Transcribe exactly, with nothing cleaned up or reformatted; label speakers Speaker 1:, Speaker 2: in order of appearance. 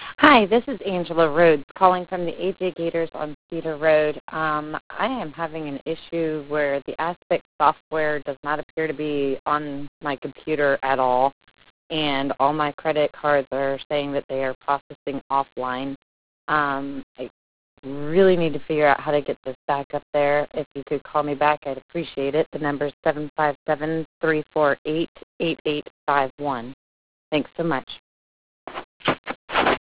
Speaker 1: Hi, this is Angela Rhodes calling from the A J Gators on Cedar Road. Um, I am having an issue where the Aspect software does not appear to be on my computer at all, and all my credit cards are saying that they are processing offline. Um, I really need to figure out how to get this back up there. If you could call me back, I'd appreciate it. The number is seven five seven, three four eight, eight eight five one. Thanks so much.